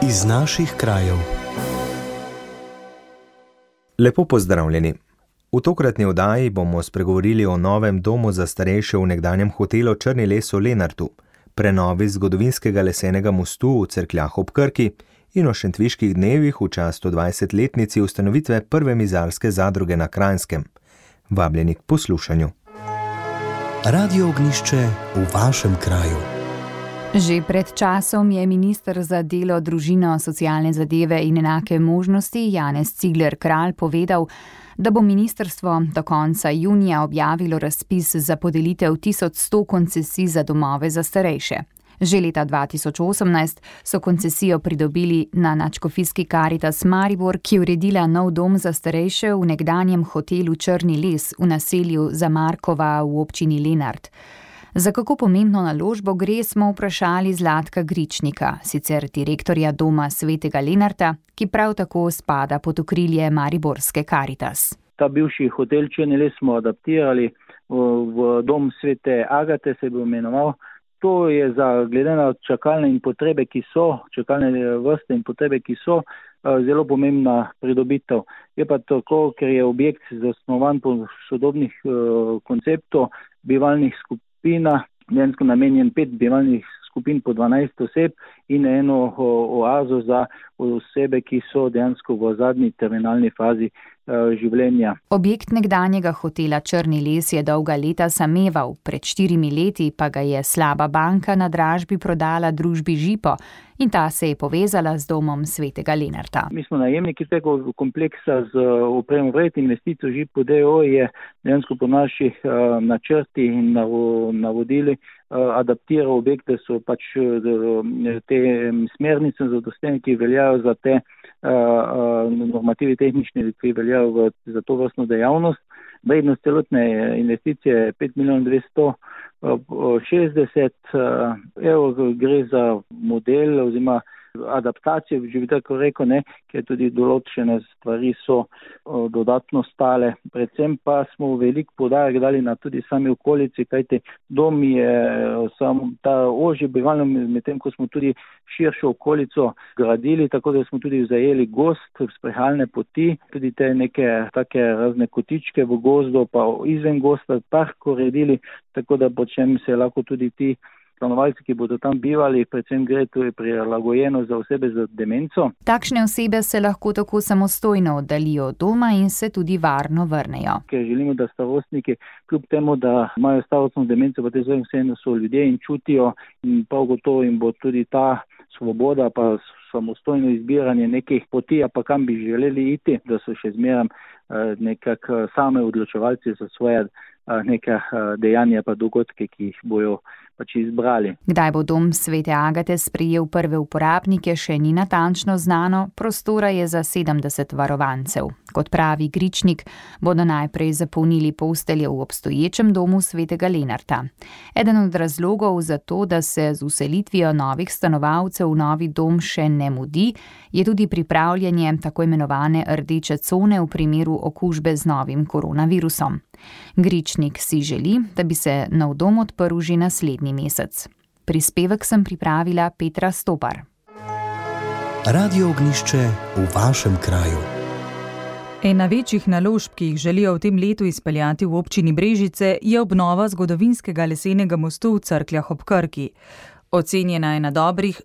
iz naših krajev. Lepo pozdravljeni. V tokratni oddaji bomo spregovorili o novem domu za starejše v nekdanjem hotelu Črni les v Lenartu, prenovi zgodovinskega lesenega mostu v Cerkljah ob Krki in o šentviških dnevih v častu 20-letnici ustanovitve prve mizarske zadruge na Kranjskem. Vabljeni k poslušanju. Radio Ognjišče v vašem kraju. Že pred časom je minister za delo, družino, socialne zadeve in enake možnosti Janez Cigler Kralj povedal, da bo ministrstvo do konca junija objavilo razpis za podelitev 1100 koncesij za domove za starejše. Že leta 2018 so koncesijo pridobili na Nadškofijski Karitas Maribor, ki je uredila nov dom za starejše v nekdanjem hotelu Črni les v naselju Zamarkova v občini Lenart. Za kako pomembno naložbo gre, smo vprašali Zlatka Gričnika, sicer direktorja doma svetega Lenarta, ki prav tako spada pod okrilje Mariborske Karitas. Ta bivši hotel Črni les smo adaptirali v dom svete Agate, se bi imenoval. To je glede na čakalne in potrebe, ki so, čakalne vrste in potrebe, ki so, zelo pomembna pridobitev. Je pa tako, ker je objekt zasnovan po sodobnih konceptov bivalnih skupina, dejansko namenjen 5 bivalnih skupin po 12 oseb in eno oazo za osebe, ki so dejansko v zadnji terminalni fazi življenja. Objekt nekdanjega hotela Črni les je dolga leta sameval, pred 4 leti pa ga je slaba banka na dražbi prodala družbi Žipo in ta se je povezala z domom svetega Lenarta. Mi smo najemniki tega kompleksa z opremo vred, investicijo Žipo d.o. je dejansko po naših načrtih in navodili adaptiral objekt, da so pač te smernice zadostne, ki veljajo za te normativi tehnični, ki veljajo za to vrstno dejavnost. Vrednost celotne investicije je 5.260.000 evrov, gre za model oziroma adaptacijo, že bi tako rekel, ker tudi določene stvari so dodatno stale. Predvsem pa smo veliko poudarek dali na tudi sami okolici, kajte dom je samo ta ožji bivalno, medtem ko smo tudi širšo okolico gradili, tako da smo tudi zajeli gozd, sprehajalne poti, tudi te neke take razne kotičke v gozdu, pa izven gozda park uredili, tako da počem se lahko tudi ti stanovalci, ki bodo tam bivali, predvsem gre tudi prilagojeno za osebe z demenco. Takšne osebe se lahko tako samostojno oddalijo od doma in se tudi varno vrnejo. Ker želimo, da starostniki, kljub temu, da imajo starostno demenco, pa vseeno so ljudje in čutijo in prav gotovo jim bo tudi ta svoboda pa samostojno izbiranje nekih poti, pa kam bi želeli iti, da so še zmeraj nekako same odločevalci za svoje neka dejanja pa dogodke, ki jih bojo pač izbrali. Kdaj bo dom svete Agate sprejel prve uporabnike, še ni natančno znano, prostora je za 70 varovancev. Kot pravi Gričnik, bodo najprej zapolnili postelje v obstoječem domu svetega Lenarta. Eden od razlogov za to, da se z vselitvijo novih stanovalcev v novi dom še ne mudi, je tudi pripravljanje tako imenovane rdeče cone v primeru okužbe z novim koronavirusom. Gričnik si želi, da bi se nov dom odprl že naslednji mesec. Prispevek sem pripravila Petra Stopar. Radio Ognjišče v vašem kraju. Ena večjih naložb, ki jih želijo v tem letu izpeljati v občini Brežice, je obnova zgodovinskega lesenega mostu v Cerkljah ob Krki. Ocenjena je na dobrih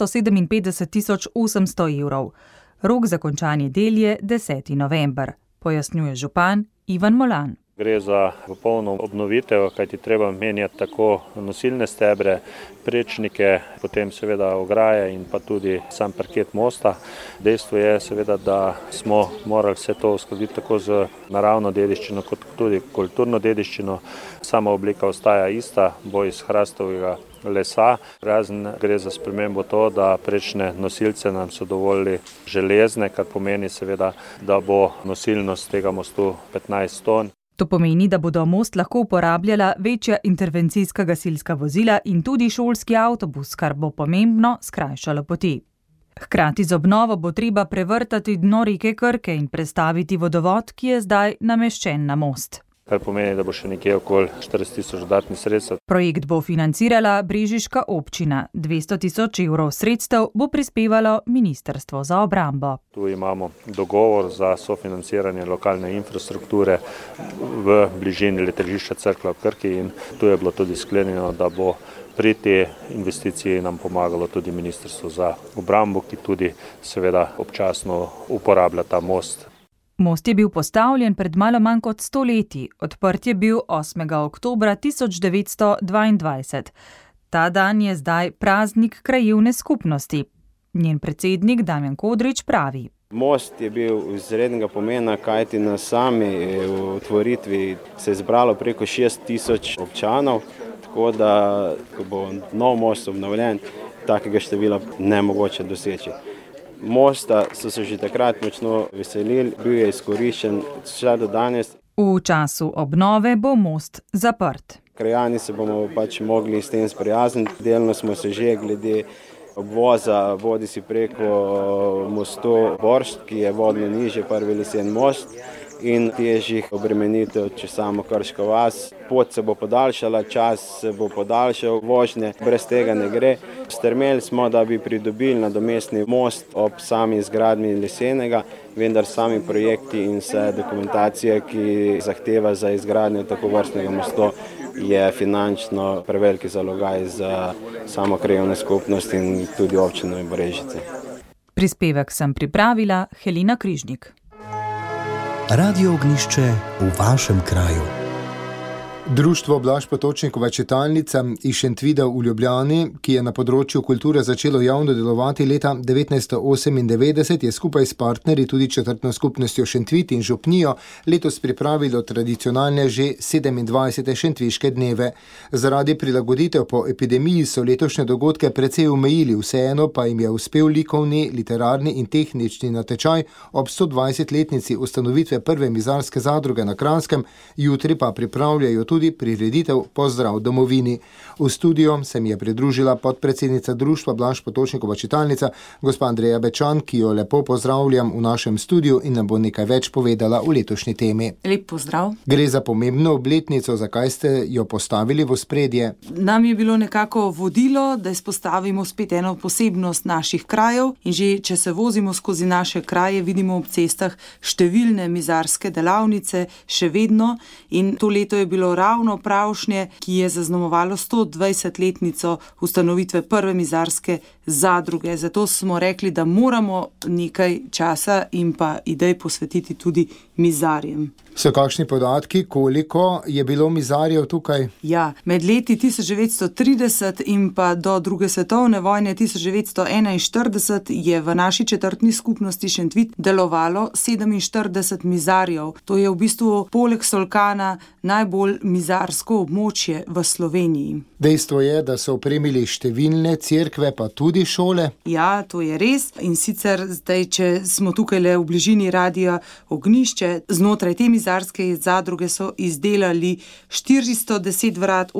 657.800 evrov. Rok za končanje del je 10. november, pojasnjuje župan Ivan Molan. Gre za popolno obnovitev, kajti treba menjati tako nosilne stebre, prečnike, potem seveda ograje in pa tudi sam parket mosta. Dejstvo je seveda, da smo morali vse to uskladiti tako z naravno dediščino kot tudi kulturno dediščino. Sama oblika ostaja ista, bo iz hrastovega lesa. Razen gre za spremembo to, da prečne nosilce nam so dovolili železne, kar pomeni seveda, da bo nosilnost tega mostu 15 ton. To pomeni, da bodo most lahko uporabljala večja intervencijska gasilska vozila in tudi šolski avtobus, kar bo pomembno skrajšalo poti. Hkrati z obnovo bo treba prevrtati dno reke Krke in prestaviti vodovod, ki je zdaj nameščen na most. kar pomeni, da bo še nekje okoli 40 000 dodatnih sredstev. Projekt bo financirala brežiška občina. 200 000 evrov sredstev bo prispevalo Ministrstvo za obrambo. Tu imamo dogovor za sofinanciranje lokalne infrastrukture v bližini letališča Cerklja ob Krki in tu je bilo tudi sklenjeno, da bo pri tej investiciji nam pomagalo tudi Ministrstvo za obrambo, ki tudi seveda občasno uporablja ta most. Most je bil postavljen pred malo manj kot 100 leti. Odprt je bil 8. oktobra 1922. Ta dan je zdaj praznik krajevne skupnosti. Njen predsednik Damjan Kodrič pravi. Most je bil izrednega pomena, kajti na sami otvoritvi se je zbralo preko 6 000 občanov, tako da, ko bo nov most obnovljen, takega števila nemogoče doseči. Mosta so se že takrat močno veselili, bil je izkoriščen vse do danes. V času obnove bo most zaprt. Krajani se bomo mogli s tem sprijazniti. Delno smo se že glede obvoza bodi si preko mostu Boršt, ki je vodno nižje, prvi lesen most, in težjih obremenitev čez samo Krško vas. Pot se bo podaljšala, čas se bo podaljšal, vožnje brez tega ne gre. Stremeli smo, da bi pridobili nadomestni most ob sami izgradnji lesenega, vendar sami projekti in vse dokumentacije, ki zahteva za izgradnjo tako vrstnega mostu, je finančno preveliki zalogaj za samo krajevno skupnost in tudi občino Brežice. Prispevek sem pripravila Helena Križnik. Radio Ognjišče v vašem kraju. Društvo Blaž Potočnikova čitalnica iz Šentvida v Ljubljani, ki je na področju kulture začelo javno delovati leta 1998, je skupaj s partnerji, tudi četrtno skupnostjo Šentvid in Župnijo, letos pripravilo tradicionalne že 27. šentviške dneve. Zaradi prilagoditev po epidemiji so letošnje dogodke precej omejili, vseeno pa jim je uspel likovni, literarni in tehnični natečaj ob 120-letnici ustanovitve prve mizarske zadruge na Kranjskem, jutri pa pripravljajo tudi prireditev Pozdrav domovini. V studiu se mi je pridružila podpredsednica društva Blaž Potočnikova čitalnica, gospa Andreja Bečan, ki jo lepo pozdravljam v našem studiu in nam bo nekaj več povedala o letošnji temi. Lep pozdrav. Gre za pomembno obletnico, zakaj ste jo postavili v ospredje? Nam je bilo nekako vodilo, da izpostavimo spet eno posebnost naših krajev in že če se vozimo skozi naše kraje, vidimo ob cestah številne mizarske delavnice še vedno in to leto je bilo ravno pravšnje, ki je zaznamovalo 120-letnico ustanovitve prve mizarske zadruge. Zato smo rekli, da moramo nekaj časa in pa idej posvetiti tudi mizarjem. So kakšni podatki, koliko je bilo mizarjev tukaj? Ja, med leti 1930 in pa do druge svetovne vojne 1941 je v naši četrtni skupnosti Šentvid delovalo 47 mizarjev. To je v bistvu poleg Solkana najbolj mizarsko območje v Sloveniji. Dejstvo je, da so opremili številne cerkve, pa tudi šole. Ja, to je res. In sicer zdaj, če smo tukaj le v bližini Radia Ognjišče, znotraj te mizarske zadruge so izdelali 410 vrat,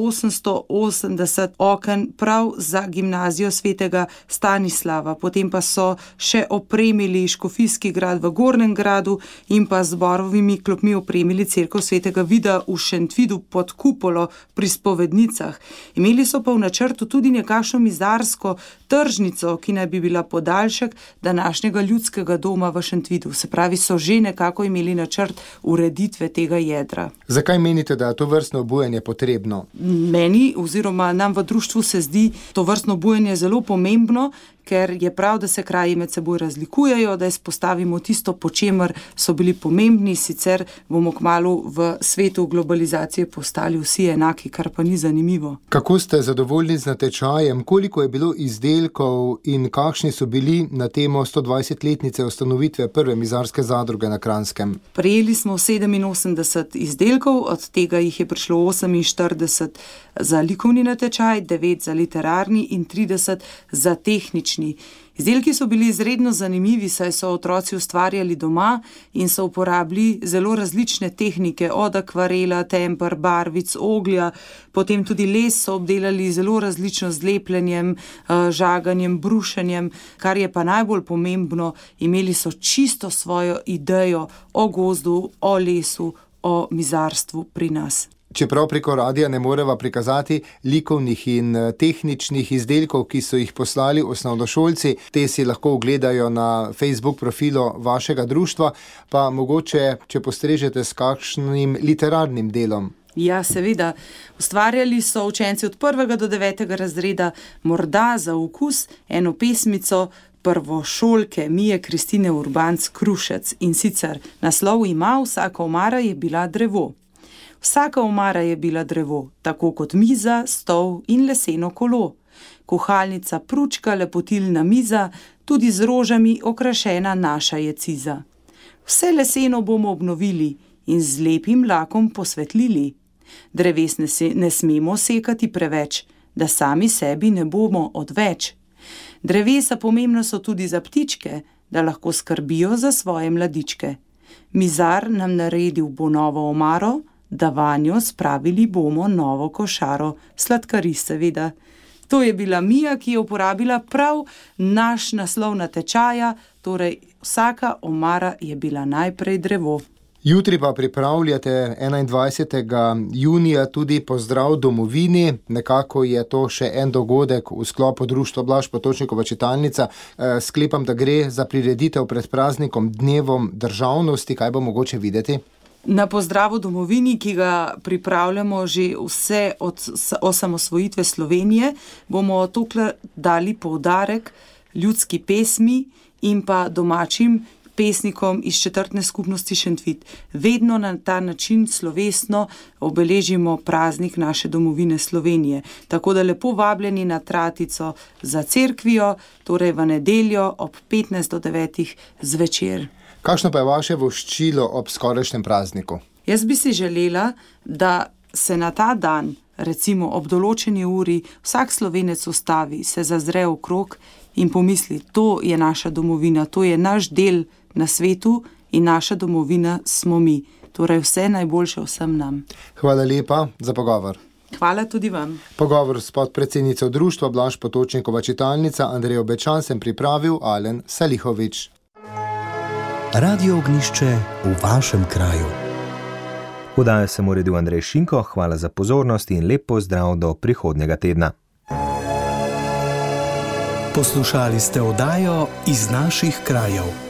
880 oken prav za gimnazijo svetega Stanislava. Potem pa so še opremili Škofijski grad v Gornjem gradu in pa z zborovimi klopmi opremili cerkev svetega Vida v Šentvidu pod kupolo pri spovednicah. Imeli so pa v načrtu tudi nekakšno mizarsko tržnico, ki naj bi bila podaljšek današnjega ljudskega doma v Šentvidu. Se pravi, so že nekako imeli načrt ureditve tega jedra. Zakaj menite, da je to vrstno obujanje potrebno? Meni oziroma nam v društvu se zdi to vrstno obujanje zelo pomembno, ker je prav, da se kraji med seboj razlikujejo, da izpostavimo tisto, po čemer so bili pomembni, sicer bomo kmalu v svetu globalizacije postali vsi enaki, kar pa ni zanimivo. Kako ste zadovoljni z natečajem? Koliko je bilo izdelkov in kakšni so bili na temo 120-letnice ustanovitve prve mizarske zadruge na Kranjskem? Prejeli smo 87 izdelkov, od tega jih je prišlo 48 za likovni natečaj, 9 za literarni in 30 za tehnični. Izdelki so bili izredno zanimivi, saj so otroci ustvarjali doma in so uporabili zelo različne tehnike, od akvarela, temper, barvic, oglja, potem tudi les so obdelali zelo različno z lepljenjem, žaganjem, brušenjem, kar je pa najbolj pomembno, imeli so čisto svojo idejo o gozdu, o lesu, o mizarstvu pri nas. Čeprav preko radia ne moreva prikazati likovnih in tehničnih izdelkov, ki so jih poslali osnovnošolci, te si lahko ogledajo na Facebook profilu vašega društva, pa mogoče, če postrežete s kakšnim literarnim delom. Ja, seveda. Ustvarjali so učenci od 1. do 9. razreda morda za okus eno pesmico prvošolke Mije Kristine Urbanc Krušec, in sicer naslov ima Vsaka omara je bila drevo. Vsaka omara je bila drevo, tako kot miza, stol in leseno kolo. Kuhalnica, pručka, lepotilna miza, tudi z rožami okrašena naša je ciza. Vse leseno bomo obnovili in z lepim lakom posvetlili. Dreves ne smemo sekati preveč, da sami sebi ne bomo odveč. Drevesa pomembno so tudi za ptičke, da lahko skrbijo za svoje mladičke. Mizar nam naredil bo novo omaro, da vanjo spravili bomo novo košaro, sladkari seveda. To je bila Mija, ki je uporabila prav naš naslov natečaja, torej vsaka omara je bila najprej drevo. Jutri pa pripravljate 21. junija tudi pozdrav domovini, nekako je to še en dogodek v sklopu društva Blaž Potočnikova čitalnica. Sklepam, da gre za prireditev pred praznikom Dnevom državnosti, kaj bo mogoče videti? Na pozdravu domovini, ki ga pripravljamo že vse od osamosvojitve Slovenije, bomo tokrat dali poudarek ljudski pesmi in pa domačim pesnikom iz četrtne skupnosti Šentvid. Vedno na ta način slovesno obeležimo praznik naše domovine Slovenije. Tako da lepo vabljeni na tratico za cerkvijo, torej v nedeljo ob 15 do 9 zvečer. Kakšno pa je vaše voščilo ob skorajšnjem prazniku? Jaz bi si želela, da se na ta dan, recimo ob določeni uri, vsak Slovenec ustavi, se zazre okrog in pomisli, to je naša domovina, to je naš del na svetu in naša domovina smo mi. Torej vse najboljše vsem nam. Hvala lepa za pogovor. Hvala tudi vam. Pogovor s podpredsednico društva Blaž Potočnikova čitalnica Andrejo Bečan sem pripravil Alen Salihovič. Radio Ognišče v vašem kraju. Vdajo sem uredil Andrej Šinko, hvala za pozornost in lep pozdrav do prihodnjega tedna. Poslušali ste oddajo Iz naših krajev.